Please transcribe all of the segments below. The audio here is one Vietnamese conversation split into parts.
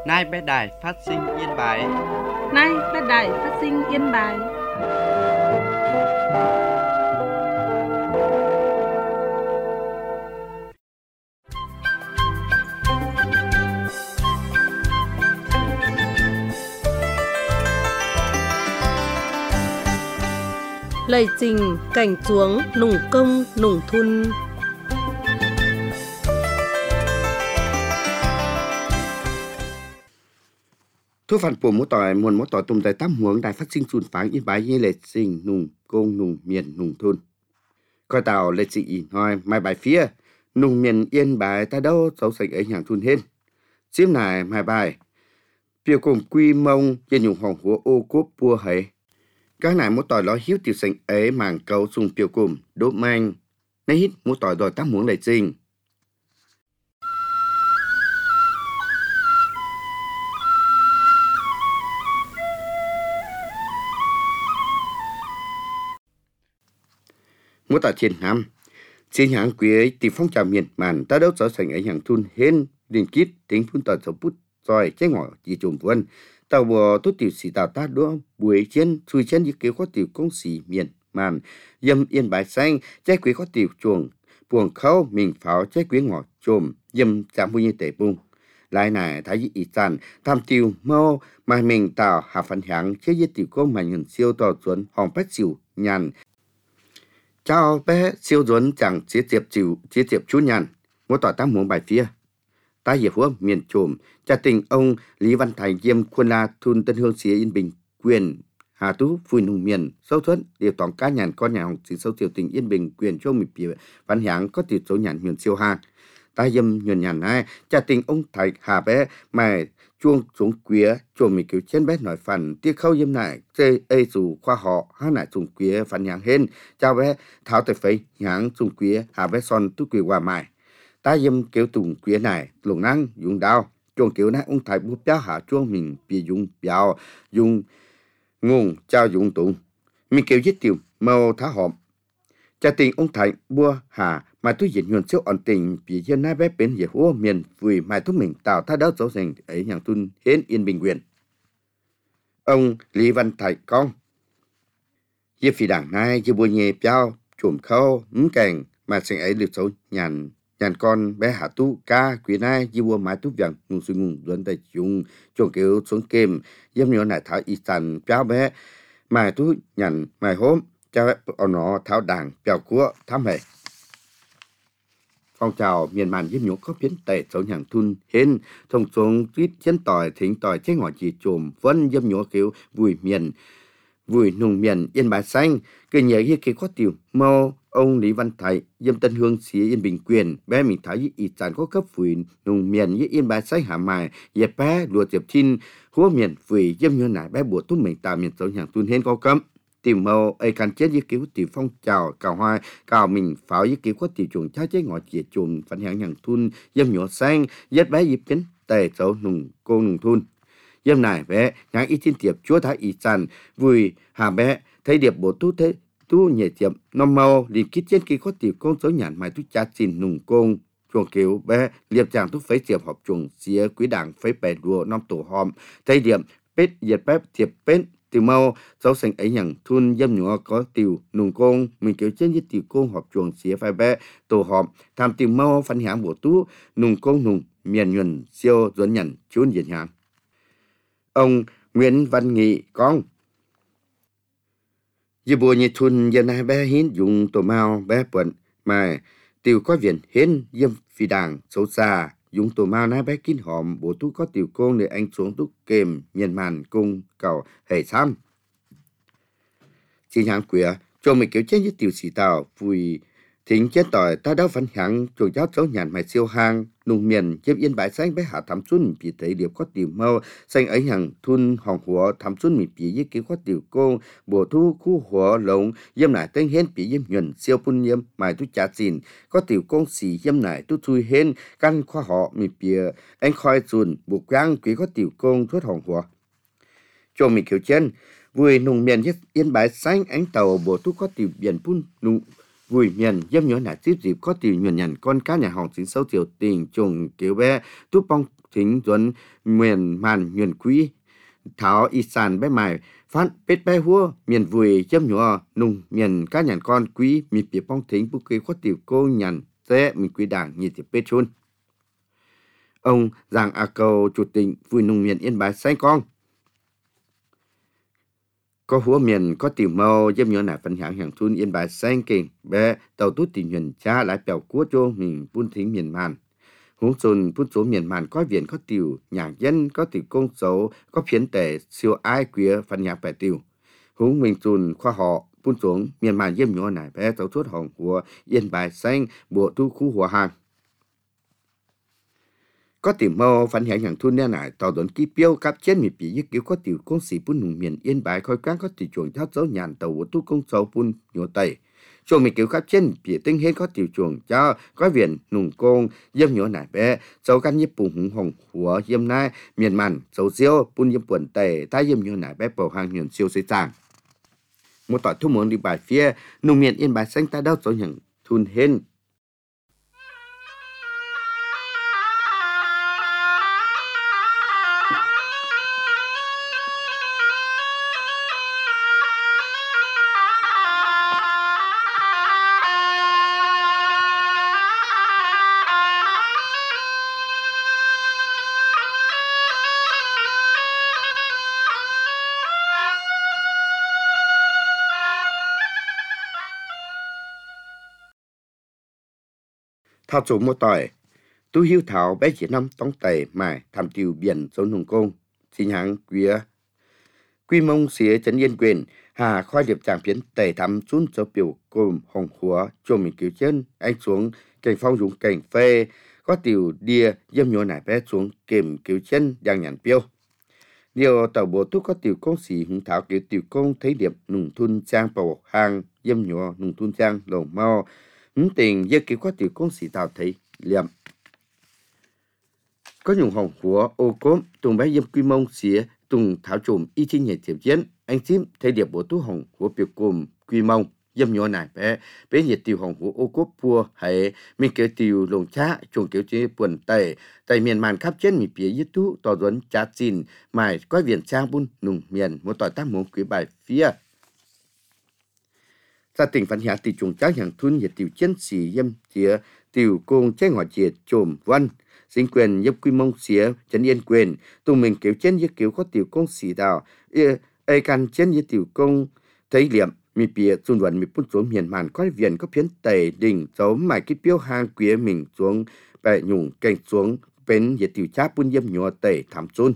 Nay bé đài phát sinh Yên Bái. Nay bé đài phát sinh Yên Bái. Lời trình cảnh chuống nùng công nùng thun. Thu phản của mỗi tỏi muôn mỗi tỏi tùm tại tám huống đài phát sinh chun phán Yên Bái như lệ sinh nùng công nùng miền nùng thôn. Coi tàu lệ sĩ ý nói mai bài phía nùng miền Yên Bái ta đâu dấu sạch ấy hàng thun hên. Chiếm này mai bài biểu cùng quy mông trên nhung hồng của ô cốp bua hấy. Các này mỗi tỏi lo hiếu tiểu sạch ấy màng cầu sùng biểu cùng đốt manh. Nay hít mỗi tỏi đòi tám huống lệ sinh. Mỗi tỏi trên năm trên hàng quý ấy tìm phong trào miền màn ta đâu trở thành ấy hàng thun hên liên kết tính phun tỏi sầu bút rồi trái ngỏ chỉ trùm vân tàu bò tốt tiểu sĩ tàu ta đua buổi chiến chui chiến như kế có tiểu công sĩ miền màn dâm Yên Bái xanh trái quý có tiểu chuồng buồng khâu mình pháo trái quý ngỏ trùm dâm chạm vui như tệ bung lại này thấy ý sản tham tiêu mô mà mình tạo hạ phản hạng chế với tiểu công mà nhận siêu tàu chuẩn hòng bách xỉu nhàn chào bé siêu duẩn chẳng chế tiệp chú nhàn mỗi tỏi tám muỗng bài phía ta hiệp hứa miền trùm cha tình ông Lý Văn Thành Diêm Quân La thun Tân Hương xía Yên Bình quyền Hà Tú Phùi Nùng miền sâu thuẫn điều tổng cá nhàn con nhà hồng chỉ sâu tiểu tình Yên Bình quyền cho mình bìa văn hạng có tiểu số nhàn huyền siêu hàng ta dâm nhuần nhàn này cha tình ông Thạch Hà bé mà chuông xuống quía chuông mình kiểu trên bé nói phần tiếc khâu dâm này chơi ê dù khoa họ hát lại xuống quía phần nhàng hên chào bé tháo tay phấy nhàng xuống quía hà bé son tu quỳ hòa mài ta dâm kiểu tùng quía này lùng năng dùng đao chuông kiểu này ông Thạch bút béo hạ chuông mình bị dùng béo dùng ngung trao dùng tùng mình kiểu giết tiểu màu thá hòm cha tình ông Thạch bua hà mà tôi diễn nhuận siêu ổn tình vì hiện nay bé bên hiệp hô miền vì mai thuốc mình tạo thác đáo dấu thành ấy nhàng thun hến Yên Bình quyền. Ông Lý Văn Thành con hiệp phi đảng này chưa bùa nhẹ piao chùm khâu cảnh mà sinh ấy được số nhàn con bé hạ tu ca quý này chưa bùa mai thuốc vàng ngùng suy ngùng luận tại chung chuồng kiểu xuống kem dâm nhỏ này tháo y sản piao bé mai thuốc nhàn mai hôm cho ông nó tháo đảng piao của thám hệ. Phong trào miền màn giúp nhũ có biến tệ số nhàng thun hên thông xuống tuyết chiến tỏi thính tỏi chế ngõ chỉ trùm vẫn dâm nhũ kiểu vùi nùng miền Yên Bái xanh cứ nhớ như cái có tiểu mô ông Lý Văn Thành dâm Tân Hương xía Yên Bình quyền bé mình thấy ý sản có cấp vùi nùng miền với Yên Bái xanh hạ mài dẹp bé lùa tiệp thiên húa miền vùi dâm nhũ nải bé bùa tốt mình tạo miền số nhàng thun hên có cấm tìm mâu ấy can chết với kiểu tiểu phong trào cào hoa cào mình pháo với kiểu có tiểu chuồng trái chế ngọ chia chuồng phản hạng nhàng thun dâm nhỏ xanh dết bé dịp kính tề xấu nùng cô nùng thun dâm này bé nhàng ít thiên tiệp chúa thái ý sàn vui hà bé thấy điệp bộ tu thế tu nhẹ tiệp nó mau liền kít trên kia có tiểu con số nhàn mai tu cha xin nùng công chuồng kiểu bé liệp chàng tu phế tiệp họp chuồng xía quý đảng phế bè đùa năm tổ hòm thấy điểm bết diệt bếp tiệp bết tiểu mau dấu xanh ấy nhàng thun dâm nhỏ có tiểu nùng công mình kiểu trên với tiểu công họp chuồng xía phai bé tổ họp tham tiểu mau phản hạng bộ tú nùng công nùng miền nhuần siêu duẩn nhận chốn diện hạng ông Nguyễn Văn Nghị con như bùa như thun dân hai bé hiến dùng tổ mau bé bận mà tiểu có viện hiến dâm phi đảng xấu xa dùng tổ mau nái bé kín hòm bộ tú có tiểu công để anh xuống tú kềm miền màn cung cầu hệ xăm chỉ hàng quỷ cho mình kiểu chết với tiểu sĩ tàu vui thính chết tỏi ta đâu phản hạng chủ giáo cháu nhàn mày siêu hang nùng miền chép Yên Bái xanh bé hạ thắm xuân bị thấy điệp có tiểu mâu xanh ấy hàng thun hòn hùa thắm xuân bị bị với kiểu có tiểu cô bộ thu khu hùa lồng dâm nải tên hên bị dâm nhuần siêu phun yếm mài tu trả xin có tiểu công xì dâm nải tu chui hên căn khoa họ bị bìa anh khoi dùn buộc quang quý có tiểu công thuốc hòn hùa cho mình kiểu chân vui nùng miền với Yên Bái xanh ánh tàu bộ tu có tiểu biển phun nùng vui miền dâm nhớ nải tiếp dịp có tiền nhuận nhận con cá nhà hòn chính sâu tiểu tình trùng kiểu bé túp bong chính tuấn miền màn nhuận quý thảo y sàn bé mài phát bết bé hua miền vui dâm nhớ nung miền cá nhận con quý mi bìa bong thính bút quý có tiểu cô nhận thế mình quý đảng nhìn tiểu bết chôn ông Giang A Cầu chủ tịch vui nung miền Yên Bái say con có húa miền có tiểu màu dâm nhớ nải phân hạng thun Yên Bái xanh kình bé tàu tút tình huyền cha lại bèo cua cho mình buôn thính miền màn huống xuân buôn số miền màn có viện có tiểu nhà dân có tiểu công xấu có phiến tệ siêu ai quía phân nhạc bè tiểu huống mình xuân khoa họ buôn xuống miền màn dâm nhớ nải bé tàu tuốt hồng của Yên Bái xanh bộ tu khu hòa hàng có tiểu màu phản hiện hàng thun nè nải tàu đón ký标 cáp trên mi bị cứu có tiểu công sĩ bún nùng miền Yên Bái khôi cán có tiểu chuồng tháo dấu nhàn tàu của tu công sâu bún nhổ tây chuồng mi cứu cáp trên bị tinh hết có tiểu chuồng cho có viện nùng công dâm nhổ nải bé dấu căn nhếp bùng hùng hồng của dâm nai miền màn dấu siêu bún dâm buồn tây tai dâm nhổ nải bé bầu hàng nhuận siêu xây trang một tỏi thu muốn đi bài phía nùng miền Yên Bái xanh ta đâu dấu nhận thun hên thao chủ một tỏi tu hiếu thảo bé chỉ năm tống tẩy mài tham tiêu biển dấu nùng công xin hãng quy mông xía trấn yên quyền hà khoai điệp tràng phiến tẩy thắm xuống dấu biểu cùng hồng húa cho mình cứu chân anh xuống cảnh phong dùng cảnh phê có tiểu đia dâm nhô nải bé xuống kềm cứu chân đang nhàn piêu điều tàu bộ tu có tiểu công sĩ hùng thảo kiểu tiểu công thấy điểm nùng thun trang bầu hàng dâm nhô nùng thun trang lồng mau tình giờ kiểu có tiểu công sĩ tạo thấy liệm có nhung hồng của ô cốm tùng bé dâm quy mông xía tùng thảo trùm y chi nhảy tiệp chiến anh chim thấy điệp bộ tú hồng của biểu cùng quy mông dâm nhỏ này bé nhiệt tiểu hồng của ô cốp pua hay mình kiểu tiểu lồng cha chuồng kiểu chế buồn tẩy tại miền màn khắp trên mi phía yết tú tỏ duấn cha chín mài có viện trang bun nùng miền một tỏi tác muốn quý bài phía gia tỉnh phản hạ tỷ trùng trác hàng thun nhiệt tiểu chiến sĩ dâm chía tiểu công trái ngọt chiết trồm văn chính quyền giúp quy mông xía trấn yên quyền tụi mình kiểu trên như kiểu có tiểu công sĩ đào ai can trên như tiểu công thấy liệm mi bìa xuân vận mi phun xuống miền màn có viện có phiến tẩy đỉnh dấu mài cái标hàng quía mình xuống bè nhung cảnh xuống bên nhiệt tiểu cháp bún dâm nhỏ tẩy thảm xuân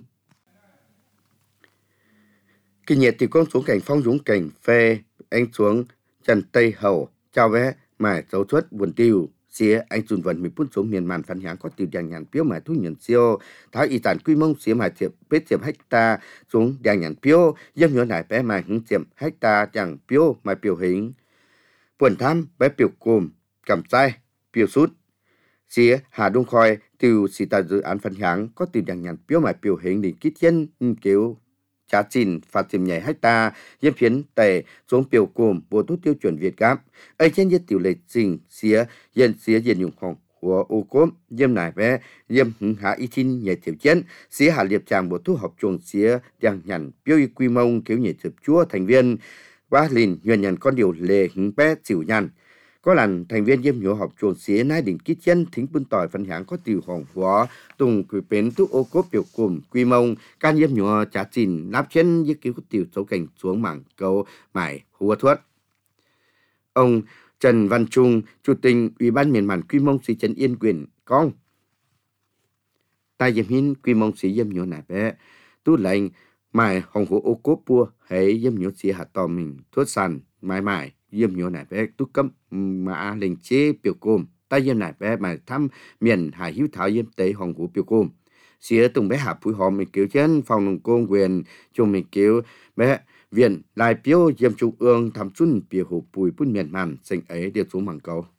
cái nhiệt tiểu công xuống cảnh phong dũng cảnh phê anh xuống trần tây hậu chào bé mài dấu xuất buồn tiêu xía anh xuân vận mi phun xuống miền màn phản hãng có tiểu đàn nhàn piếu mài thu nhận siêu thái y tản quy mông xía mài tiệp bết tiệp hecta xuống đàn nhàn piếu dâm nhỏ nải bé mài hứng tiệp hecta chẳng piếu mài piếu hình buồn tham bé piếu cùm cầm tay piếu sút xía hà đông khoi từ xì ta dự án phản hãng có tiểu đàn nhàn piếu mài piếu hình để kít chân kiểu trả chín phạt tiệm nhảy hecta dâm phiến tệ xuống biểu cùm bộ tốt tiêu chuẩn Việt Gáp ấy trên nhất tiểu lệ trình xía dân dùng hồng của ô cốm dâm nải bé dâm hứng hạ y chín nhảy tiểu chiến xía hạ liệp tràng bộ tốt học chuồng xía đang nhằn biểu y quy mông kiểu nhảy chụp chúa thành viên ba lìn nhuận nhận con điều lệ hứng bé chịu nhằn có lần thành viên dâm nhổ học chuồng xía nái đỉnh kít chân thính bún tỏi phân hãng có tiểu hồng của tùng quỷ bến tu ô cốp biểu cùm quy mông can dâm nhổ trả chín nắp chân với kiểu có tiểu xấu cảnh xuống mảng cầu mải hùa thuất ông Trần Văn Trung chủ tịch ủy ban miền màn quy mông xí trấn yên quyền con tai dâm hin quy mông xí dâm nhổ nải bé tu lệnh mải hồng của ô cốp bua hãy dâm nhổ xí hạt tò mình thuất sàn mải dâm nhổ nải bé tu cấm mà lệnh chế biểu cùm ta dâm nải bé mà thăm miền hải hiếu thảo dâm tế hồng của biểu cùm xía tùng bé hạ phủi họ mình kiểu chân phòng nông công quyền chung mình kiểu bé viện lại biểu dâm trung ương thăm xuân biểu hộp bùi bún miền màn sinh ấy điều xuống mảng cầu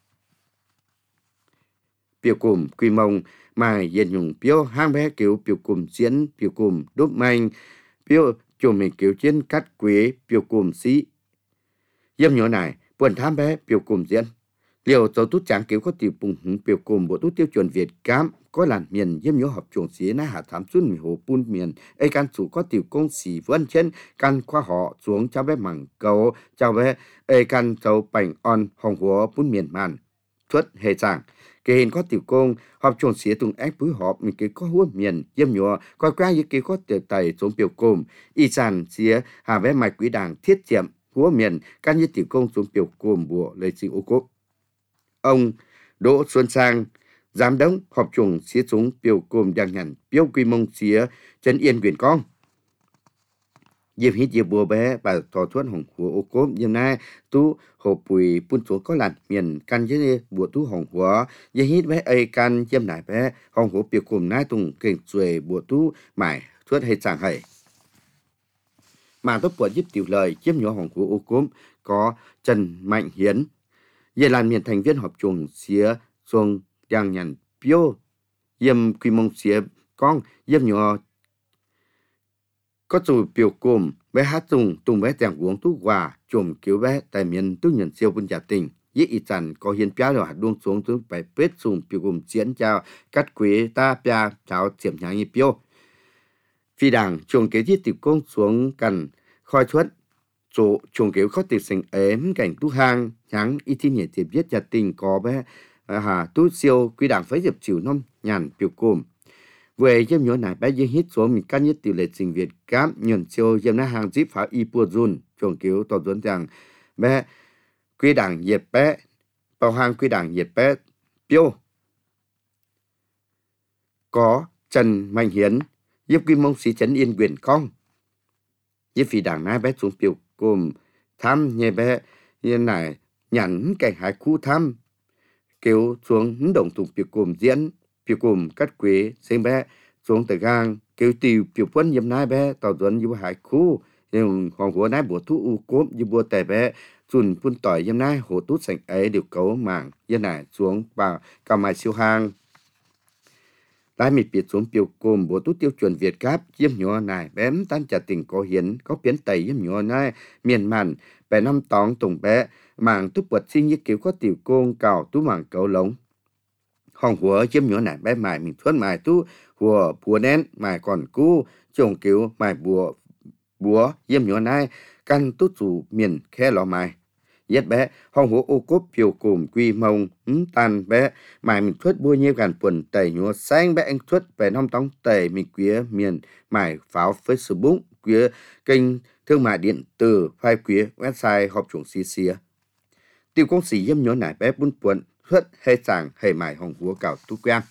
biểu cùm quy mông mà dân dùng biểu hang bé kiểu biểu cùm diễn biểu cùm đốt manh biểu chung mình kiểu chân cắt quế biểu cùm xí dâm nhỏ này buồn tham bé biểu cùm diễn Liệu dấu tút tráng kiểu có tiểu bùng hứng biểu cùng bộ tút tiêu chuẩn Việt Cam có làn miền yếm nhớ học chuồng xía na hạ thám xuân mì hồ bún miền ấy can chủ có tiểu công xỉ vân chân can khoa họ xuống cho bé mảng cầu cho bé ấy can châu bành on hồng húa bún miền màn xuất hệ giảng kể hình có tiểu công học chuồng xía tung ép búi họp mình cái có húa miền yếm nhớ coi qua những cái có tiểu tài xuống biểu cùng y sản xía hà bé mạch quý đảng thiết chiệm húa miền can như tiểu công xuống biểu cùng bùa lấy sinh ô cốt. Ông Đỗ Xuân Sang, giám đốc họp chuồng xía xuống biểu cùng đang nhận biểu quy mông xía trấn yên quyền con. Dịp hít dịp bùa bé và thọ thuất hồng hùa ô cốp dìm nay tú hộp bùi bún xuống có làn miền căn dưới bùa tú hồng hùa dịp hít bé ấy căn dìm nải bé hồng hùa biểu cùng nai tùng kênh xuề bùa tú mải thuất hay chẳng hầy. Mà tốt bùa giúp tiểu lời chiếm nhỏ hồng hùa ô cốp có Trần Mạnh Hiến. Về làn miền thành viên họp chuồng xía xuông đang nhận biểu dìm quy mông xía con dìm nhỏ có chủ biểu cùng bé hát tung bé tèng uống thuốc hòa chùm cứu bé tại miền tu nhận siêu bún gia tình dĩ ý chẳng có hiến piao rồi hạt đuông xuống từ bài bết dùng biểu cùng diễn chào cắt quế ta pia cháo chiếm nhà như piao phi đảng chuồng kế thiết tiểu công xuống cần khoi thuất chỗ chuồng kéo có tiểu sinh ếm cảnh tu hang nhắn ý thiên nhẹ tiệp viết gia tình có bé hà tu siêu quy đảng phải dập chiều năm nhàn biểu cùng về dêm nhớ này bé dêm hít xuống mình căn nhất tỷ lệ sinh Việt Cam nhận siêu dêm na hàng díp phá y bùa dùn chuồng cứu tỏ dẫn rằng bé quy đảng nhiệt bé bảo hàng quy đảng nhiệt bé biểu có Trần Mạnh Hiến giúp quy mông sĩ trấn yên quyền con giúp phi đảng na bé xuống biểu cùng thăm nhẹ bé như này nhắn cảnh hải khu thăm kéo xuống động tụng biểu cùng diễn biểu cùng cắt quế xem bé xuống từ gang kêu tiêu biểu quân dâm nai bé tàu dẫn như hải khu nhưng hoàng của nai bùa thu u cốp như bùa tè bé chun phun tỏi dâm nai hồ tút sành ấy đều cấu mảng dân này xuống vào cao mai siêu hang lái mịt biệt xuống biểu cùng bùa tút tiêu chuẩn Việt Cáp dâm nhỏ này bém tan trả tình có hiến có biến tây dâm nhỏ này miền màn bé năm tóng tùng bé mảng tút bật sinh như kiểu có tiểu côn cào tú mảng cấu lống hồng hùa chiếm nhỏ này bé mài mình thuần mài tú hùa bùa nén mài còn cú trồng kiểu mài bùa chiếm nhỏ này căn tú chủ miền khe lò mài yết bé hồng hùa ô cốp phiêu cùng quy mông tan bé mài mình thuất bua nhiêu gần quần tẩy nhỏ xanh bé anh thuất về năm tóng tẩy mình quía miền mài pháo Facebook quía kênh thương mại điện tử phai quía website họp chuồng xì xìa tiêu công sĩ dâm nhỏ này bé bún quần thuất hay sàng hay mài hồng húa cào tú quang.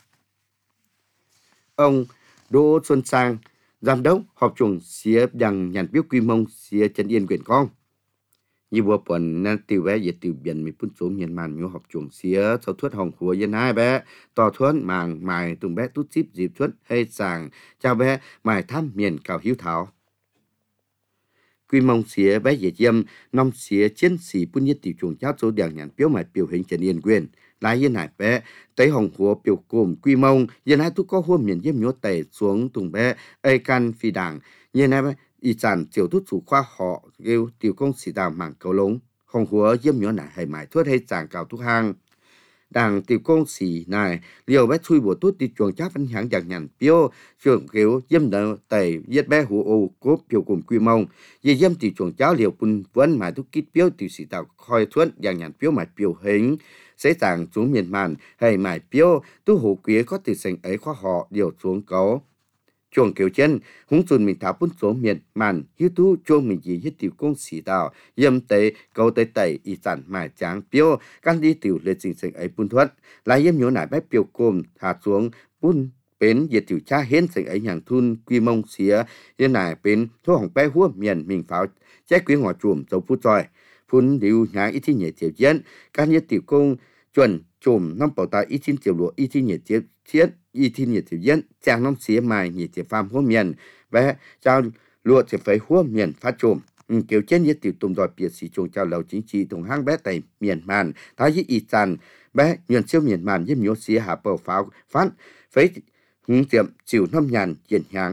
Ông Đỗ Xuân Sang, giám đốc họp chuồng xía đang nhận biết quy mông xía trấn yên quyền con. Như bùa quần nên tiêu bé về tiêu biển mình bún xuống miền màn nhô họp chuồng xía sau thuất hồng húa dân hai bé tỏ thuất màng mài tùng bé tút xíp dịp thuất hay sàng chào bé mài thăm miền cào hiếu thảo. Quy mông xía bé dễ dâm năm xía chiến sĩ bún nhất tiểu chuồng cháo số đèn nhận biểu mài biểu hình trấn yên quyền lái dân hải bé tới hồng húa biểu cùng quy mông dân hai tú có hua miền dêm nhốt tẩy xuống tùng bé ai can phi đảng dân hai bé y sản chiều tú chủ khoa họ kêu tiểu công sĩ đào mảng cầu lống hồng húa dêm nhốt này hay mài thuốc hay chàng cào thuốc hang đảng tiểu công sĩ này liều bé chui bùa tút đi chuồng cháo phân hãng chẳng nhận biểu chuồng kêu dêm nợ tẩy giết bé hùa ô cốp biểu cùng quy mông dê dêm tiểu chuồng cháo liều bún vấn mài thuốc kít biểu tiểu sĩ đào khoi thuốc chẳng nhận biểu mài biểu hình sẽ tàng xuống miền màn hay mải biểu tu hủ quía có từ sành ấy khoa họ điều xuống có chuồng kiểu chân húng xuân mình tháo bún xuống miền màn hiếu tu chuông mình gì hết tiểu công sĩ đào dâm tế câu tế tẩy y sản mải tráng biểu căn đi tiểu lệ trình sành ấy bún thuất lại dâm nhớ nải bếp biểu cồm thả xuống bún bến diệt tiểu cha hến sành ấy hàng thun quy mông xía yên nải bến thuốc hỏng bé húa miền mình pháo trái quý ngõ chùm dấu phút rồi phun điều nhá ít thi nhẹ tiểu diễn căn nhất tiểu công chuẩn chùm năm bảo tài ít thiên tiểu lúa ít thiên nhiệt tiếp thiết ít thiên nhiệt tiểu diễn trang năm xía mài nhiệt tiểu phàm hua miền và trao lúa thì phải hua miền phát chùm kiểu trên nhiệt tiểu tùng đòi biệt sĩ chuồng trao lầu chính trị thùng hang bé tại miền màn thái với ít tràn bé nhuận siêu miền màn với nhiều xía hạ bầu pháo phát phải hướng tiệm chịu năm nhàn diện hàng.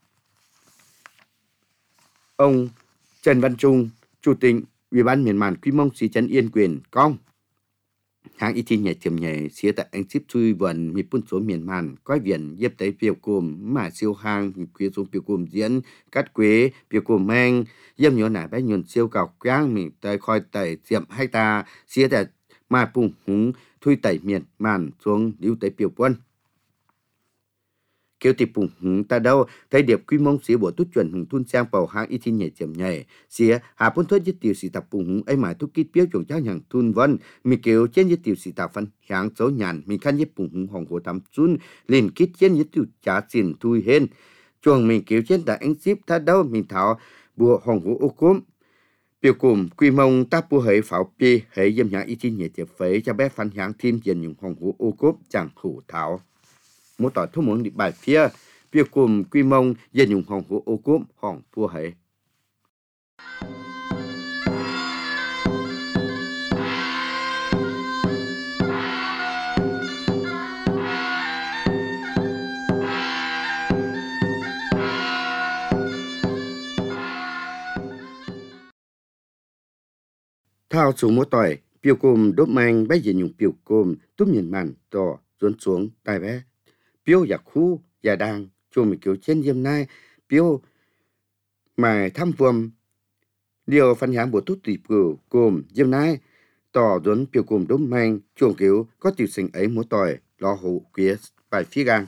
Ông Trần Văn Trung, chủ tịch Ủy ban miền màn quy mông xí trấn yên quyền con hàng ít nhẹ chậm nhẹ xía tại anh ship chui vần mi pun số miền màn quái viện dép tới biểu cùm mà siêu hàng quế xuống biểu cùm diễn cắt quế biểu cùm mang dâm nhỏ nải bé nhuận siêu cào quang mình tới khoi tẩy diệm hai ta xía tại mà bùng húng thui tẩy miền màn xuống lưu tới biểu quân kêu tiệp bùng húng ta đâu thấy điệp quy mong xía bộ tút chuẩn hùng thun sang bầu hàng ít nhẹ chậm nhẹ xía hà pun thốt dứt tiểu sĩ tập bùng húng ấy mà thúc kít biểu chuẩn cháu hàng thun vân mi kêu trên dứt tiểu sĩ tập phân hàng số nhàn mi khăn dứt bùng húng hồng hồ tắm chun lên kít trên dứt tiểu trả xin thui hên chuồng mình kêu trên tại anh ship ta đâu mình thảo bùa hồng hồ ô cốm biểu cùng quy mong ta bùa hệ pháo pi hệ dâm nhã ít nhẹ chậm phế cho bé phân hàng thêm tiền dùng hồng hồ ô cốm chẳng hủ thảo một tỏi thu muốn đi bài phía biểu cùng quy mong dân dùng hồng hồ ô cốm hồng bùa hệ thao xuống một tỏi biểu cùng đốt mang bé dân dùng biểu cùng túp nhìn màn to dồn xuống tai bé biểu giặc khu già đang cho mình kiểu trên dâm nai biểu mà thăm vuông điều phân hạng bộ tút tùy biểu cùng dâm nai tỏ dồn biểu cùng đốt mang chuồng kiểu có tiểu sinh ấy một tỏi lo hủ quía bài phía gang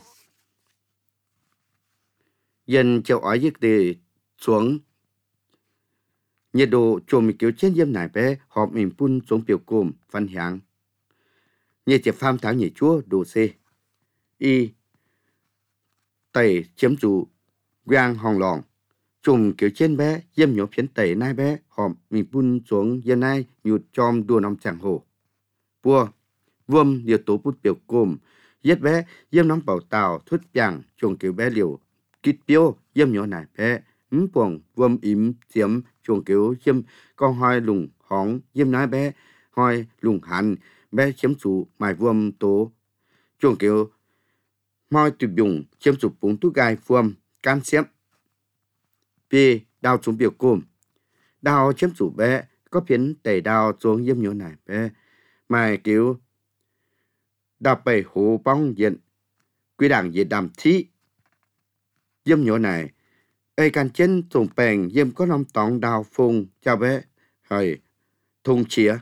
dân châu ói giết đề xuống nhiệt độ cho mình kiểu trên dâm nải bé họp mình phun xuống biểu cùng phân hạng nhiệt chẹp pham tháo nhảy chúa đồ C y tẩy chiếm chủ gang hòng lòn trùng kiểu trên bé dâm nhỏ phiến tẩy nai bé họp mình phun xuống dâm nai nhụt chom đua nóng chẳng hồ vua vuông điều tố bút biểu cùng giết bé dâm nóng bảo tàu thuyết chẳng trùng kiểu bé liều kít biểu dâm nhỏ nải bé buồng vuông ím chiếm chuồng kiểu dâm con hoi lùng hóng dâm nai bé hoi lùng hẳn bé chiếm chủ mài vuông tố chuồng kiểu moi tuyệt dùng chiếm chủ bún tú gai vuông can xếp p đào xuống biểu cùng đào chiếm chủ bé có phiến tẩy đào xuống dâm nhỏ nải bé mài kiểu đào bầy hồ bóng diện quy đảng diện đàm thí dâm nhỏ này ai can chân trùng bèn dâm có năm tỏng đào phùng cho bé hơi thùng chĩa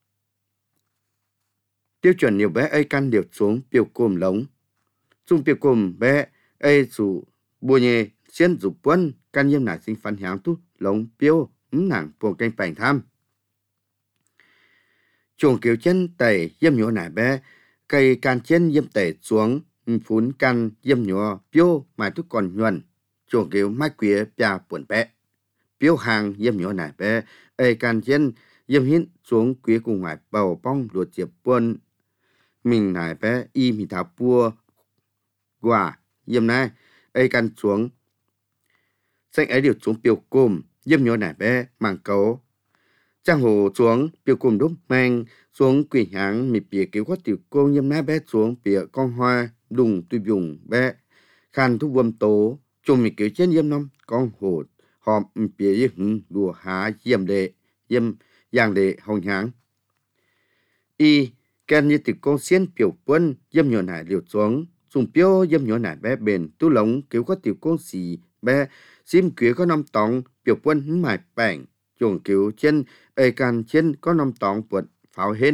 tiêu chuẩn nhiều bé ai can điều xuống biểu cùng lống chung biểu cùng bé ai chủ bùa nhẹ xuyên chủ quân can dâm nải sinh phân hạng tu lống biểu nàng buồn canh bành tham chuồng kiểu chân tẩy dâm nhỏ nải bé cây can chân dâm tẩy xuống phun can dâm nhỏ biểu mà tu còn nhuần chuồng kiểu mai quía bia buồn bé biểu hàng dâm nhỏ nải bé ai can chân dâm hiến xuống quía cùng ngoài bầu bong luộc chiệp buồn mình nải bé y mình thảo bua quả dâm nai ai can xuống xanh ấy điều xuống biểu cùng dâm nhỏ nải bé màng cấu trang hồ xuống biểu cùng đúc mang xuống quỷ háng mì bìa kiểu có tiểu cô dâm nai bé xuống bìa con hoa đùng tùy dùng bé khăn thuốc vâm tố chung mì kiểu trên dâm năm con hồ họp bìa với hứng đùa há dâm đệ dâm giang đệ hồng háng y kèn như tiểu cô xiên biểu quân dâm nhỏ nải liều xuống dùng biểu dâm nhỏ nải bé bền tu lống kiểu có tiểu cô xì bé sim quía có năm tòng biểu quân mài bảnh chuồng kiểu trên ai can trên có năm tòng vượt pháo hên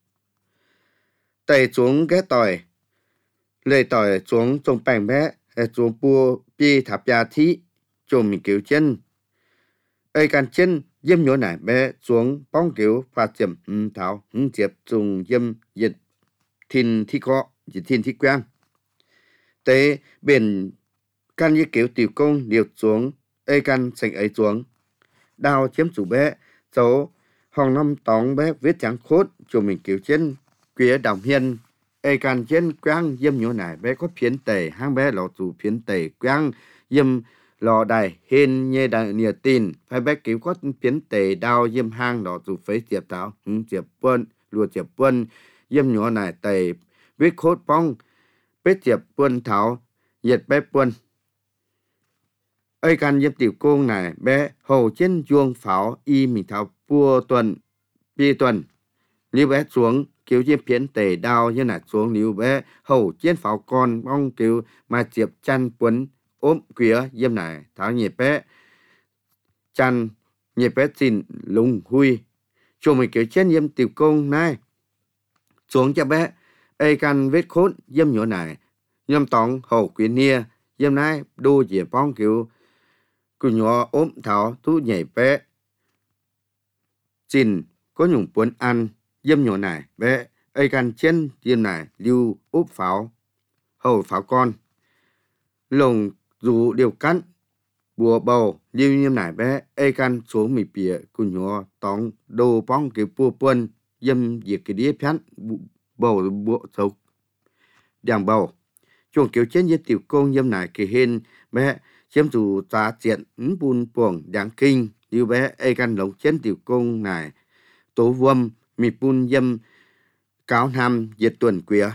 tẩy xuống ghé tỏi lời tỏi xuống trồng bảnh bé xuống bua pi tháp gia thí chuồng mình kiểu trên ai can trên dâm nhỏ nải bé xuống bóng kiểu pha chậm thảo diệp dùng dâm dịch thìn thi khó dịch thìn thi quen tế biển can như kiểu tiểu công điều xuống ai can sành ấy xuống đào chiếm chủ bé số hòn năm tóng bé viết trắng khốt cho mình kiểu trên quía đồng hiên ai can trên quang dâm nhỏ nải bé có phiến tẩy hang bé lọ chủ phiến tẩy quang dâm lò đài hên nhê đại nia tin phải bé kiểu có phiến tẩy đào dâm hang lọ chủ phế diệp thảo diệp quân lùa diệp quân dâm nhỏ nải tẩy viết khốt bong bết diệp quân thảo diệt bé quân ai can dâm tiểu công này bé hầu trên chuông pháo y mình thảo bua tuần pi tuần như bé xuống kiểu như phiến tề đào như là xuống liu bé hầu chiến pháo con bong kiểu mà chiệp chăn quấn ốm quía yếm này tháo nhịp bé chăn nhịp bé xin lùng hui chùa mình kiểu trên yếm tiểu công này xuống cho bé ai can vết khốn yếm nhỏ này yếm tòng hầu quyến nia yếm này đu dễ bong kiểu cứ nhỏ ốm tháo thu nhảy bé xin có nhung cuốn ăn yếm nhỏ này bé ai can trên yếm này lưu úp pháo hầu pháo con lồng dù điều cắn bùa bầu lưu yếm này bé ai can xuống mì bìa cứ nhỏ tòng đồ bong kiểu bùa quân yếm diệt cái đĩa phán bầu bộ sâu đàng bầu chuồng kiểu trên với tiểu công yếm này kỳ hên bé chiếm dù ta chuyện bùn buồng đáng kinh như bé ai can lồng trên tiểu công này tố vâm mì bùn yếm cáo nam diệt tuần quía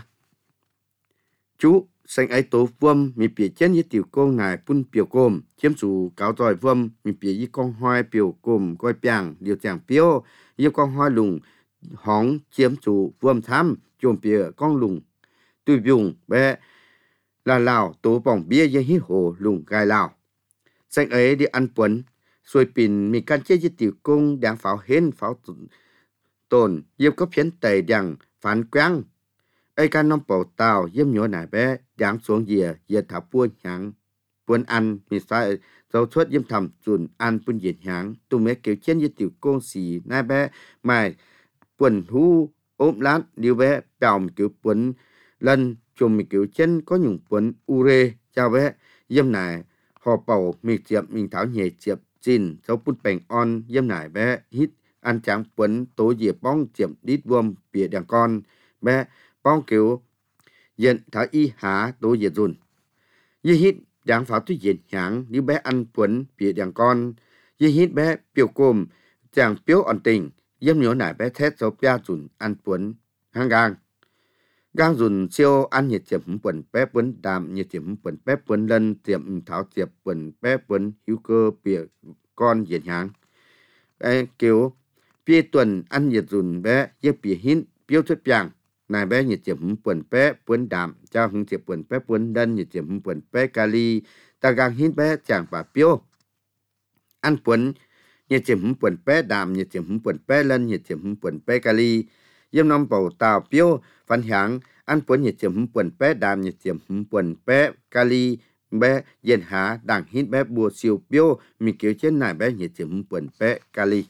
chú sinh ấy tố vâm mì bìa trên với tiểu công này bùn biểu cồm chiếm dù cáo tỏi vâm mì bìa với con hoa biểu cồm coi piang điều chàng piêu với con hoa lùng hóng chiếm chủ vườn tham chôm bia con lùng tùy dùng bé là lào tố bỏng bia với hít hồ lùng gai lào xanh ấy đi ăn quấn xuôi pin mình can chế với tiểu công đang pháo hên pháo tồn yếm có phiến tẩy đằng phán quang ấy can nông bầu tàu yếm nhỏ nải bé đang xuống dìa thảo buôn nháng buôn ăn mình sai dấu suất yếm thầm chuẩn ăn buôn diệt nháng tụi mấy kiểu trên với tiểu công xì nai bé mày quần hú ốm lát liu bé bèo mình kiểu quấn lần chùm mình kiểu chân có nhung quấn ure chào bé yếm này họ bầu mình chiệp mình tháo nhẹ chiệp chín dấu bút bèn on yếm này bé hít ăn trắng quấn tố dìa bong chiệp đít vuông bìa đằng con bé bong kiểu diện tháo y há tố dìa dùn y hít đáng pháo tuy diện nháng liu bé ăn quấn bìa đằng con y hít bé biểu cồm chàng biểu ổn tình yếm nhỏ nải bé thét dấu bia dùn ăn cuốn hang gang dùn siêu ăn nhiệt tiệm quần bé quấn đàm nhiệt tiệm quần bé quấn lân tiệm tháo tiệp quần bé quấn hữu cơ bìa con diện hàng cái kiểu bia tuần ăn nhiệt dùn bé yếm bìa hín biểu thuyết piang nải bé nhiệt tiệm quần bé quấn đàm cha hung tiệp quần bé quấn lân nhiệt tiệm quần bé kali ta gang hín bé chàng bà biểu ăn quấn nhiệt tiệm quần bé đàm nhiệt tiệm quần bé lân nhiệt tiệm quần bé kali yếm năm bầu tàu biểu phản hạng ăn quần nhiệt tiệm quần bé đàm nhiệt tiệm quần bé kali bé yên há đảng hít bé bùa siêu biểu mình kiểu trên này bé nhiệt tiệm quần bé kali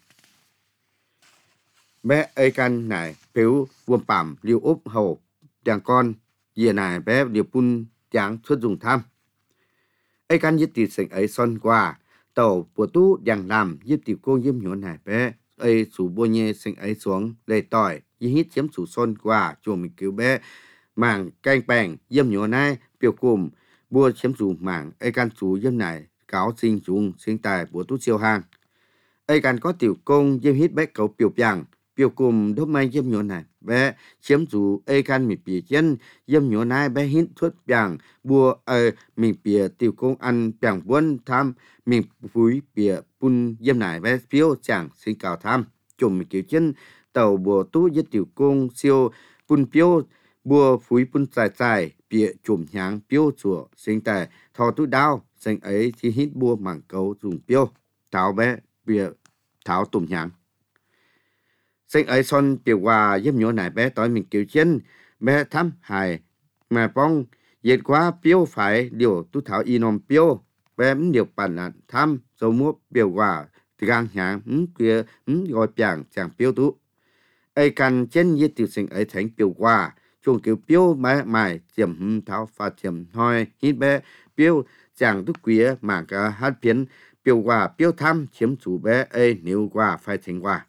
bé ấy can này phiếu vuông bảm liu úp hầu đàng con giờ này bé liu pun tráng xuất dùng tham ấy can nhất tiểu sinh ấy son qua tàu của tú đang làm giúp tiểu cô yếm nhỏ này bé ấy sủ bô nhê sinh ấy xuống lê tỏi y hít chiếm sủ son qua chuồng mình cứu bé mảng canh bèng yếm nhỏ này biểu cùng bua chiếm sủ mảng ấy can sủ yếm này cáo sinh trùng sinh tài của tú siêu hàng ấy can có tiểu công yếm hít bé cậu biểu piang biểu cùng đốt may yếm nhỏ này bé chiếm sủ ấy can mình bìa chân yếm nhỏ này bé hít thuốc piang bua mình bìa tiểu công ăn piang buôn tham mình phúi bìa pun yếm này bé phiếu chẳng sinh cào tham chùm mình kiểu chân tàu bùa tú với tiểu công siêu pun phiếu bùa phúi pun dài bìa chùm nháng phiếu chùa sinh tài thò tú đao sinh ấy thì hít bùa mảng cấu dùng phiếu tháo bé bìa tháo tùm nháng sinh ấy son biểu hòa yếm nhỏ này bé tối mình kiểu chân bé thăm hài mà bong dệt quá phiếu phải điều tú tháo y nôm phiếu bé điều bản là thăm dấu múa biểu hòa gang nháng kia gọi piang chẳng phiếu tú ấy cần trên như tiểu sinh ấy thành biểu hòa chuồng kiểu phiếu mài chiếm tháo pha chiếm hoi hít bé phiếu chẳng tú quía mà cả hát phiến biểu hòa phiếu thăm chiếm chủ bé ấy nếu qua phải thành hòa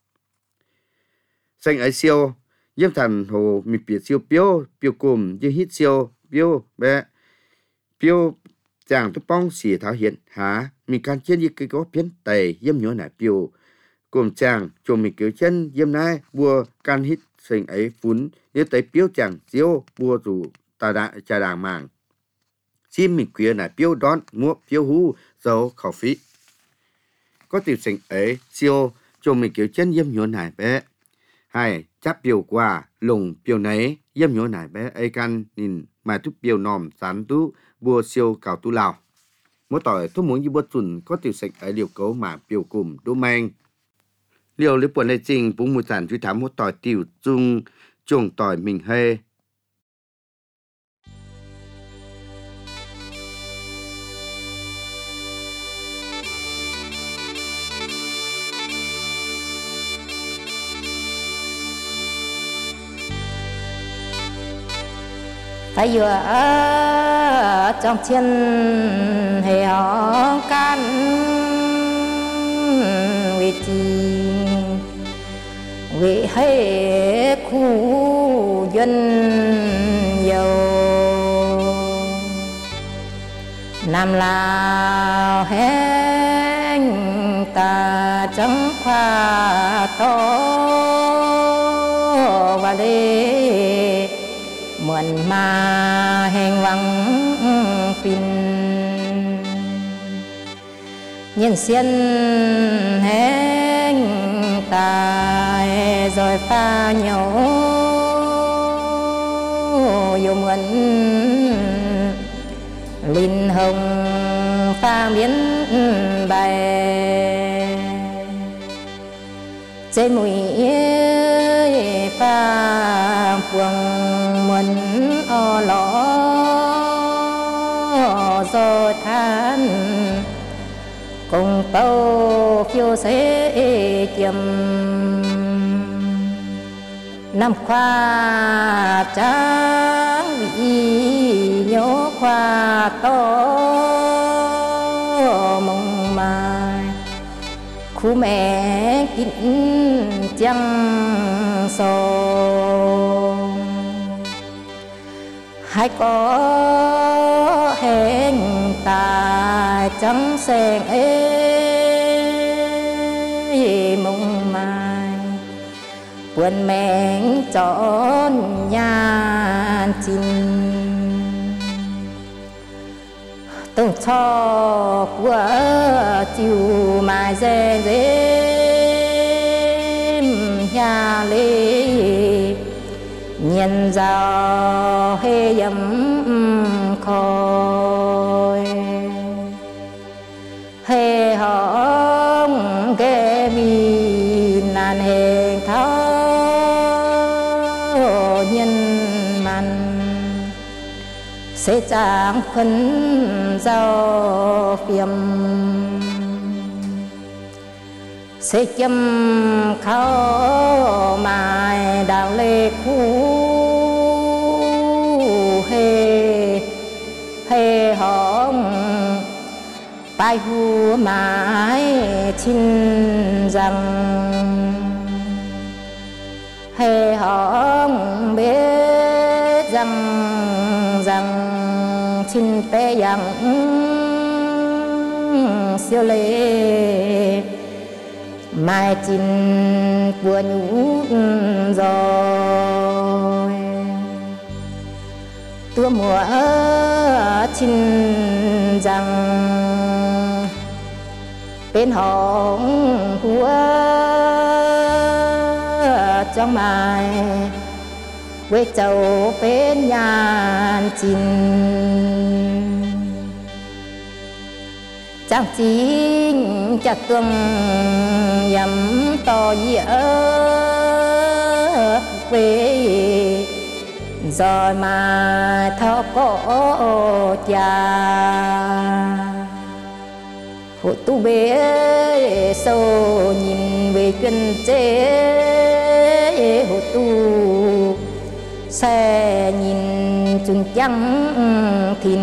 sinh ấy siêu yếm thần hồ mi bìa siêu phiếu cùng như hít siêu phiếu bé phiếu chẳng tu bong xì thảo hiện há mình can trên như cái có phiến tẩy yếm nhỏ nải phiếu cùng chàng chùm mình kiểu chân yếm nai bùa can hít sinh ấy phún nếu tới phiếu chàng siêu bùa dù trà đàng màng chim mình quía nải phiếu đón mua phiếu hú dấu khẩu phí có tiểu sinh ấy siêu chùm mình kiểu chân yếm nhỏ nải bé hai chấp biểu qua lùng biểu nấy yếm nhớ nải bé ai căn nhìn mà thúc biểu nòm sán tú bùa siêu cào tú lào mỗi tỏi thúc muốn như bớt chuẩn có tiểu sạch ở liều cấu mà biểu cùng đô mang liều lý buồn lệ trình cũng một sản truy thám mỗi tỏi tiểu dung chuồng tỏi mình hê phải vừa ở trong thiên hệ họ can vì chi vì hay khu dân giàu nam lao hẹn ta chẳng khoa to và đi mượn mà hẹn vắng pin nhân xuyên hẹn tài rồi pha nhau yêu mượn linh hồng pha biến bài trên mũi pha phường mượn o lõ do than cùng tàu phiêu sẽ chiêm năm khoa tráng vị nhớ khoa to mong mai khu mẹ kín chẳng sầu hai có hẹn ta chẳng sen ế mong mai buồn mẹn trọn nhà chinh từng cho của chiều mà dễ nhà lê nhân giàu hê dầm khói hê hóng ghé mi nàn hẹn tháo nhân man sẽ chẳng phân giao phiền sẽ châm khao mai đào lê khu hê hê hóng bài hù mãi chín rằng hê hóng biết rằng chín bé rằng siêu lê mai chín của nhũ rồi tua mùa chín rằng bên hồng húa trong mai quê châu bên nhà chín chẳng chính chặt tương yếm to dĩa quê rồi mà thọ có cha hộ tu bế sâu nhìn về chuyên chế hộ tu xe nhìn chung trắng thìn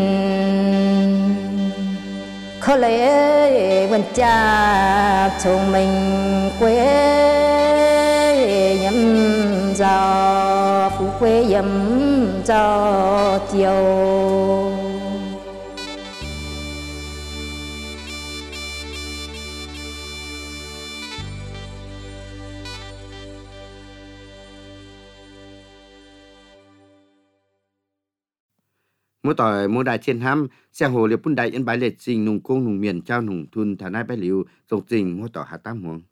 khó lẽ vẫn cha chồng mình quê nhắm gió phú quê nhắm gió chiều mỗi tỏi mỗi đại trên ham xe hồ liệp bún đại yên bái liệt trình nùng cung nùng miền trao nùng thun thả nai bái liu dòng trình mỗi tỏi hà tam huống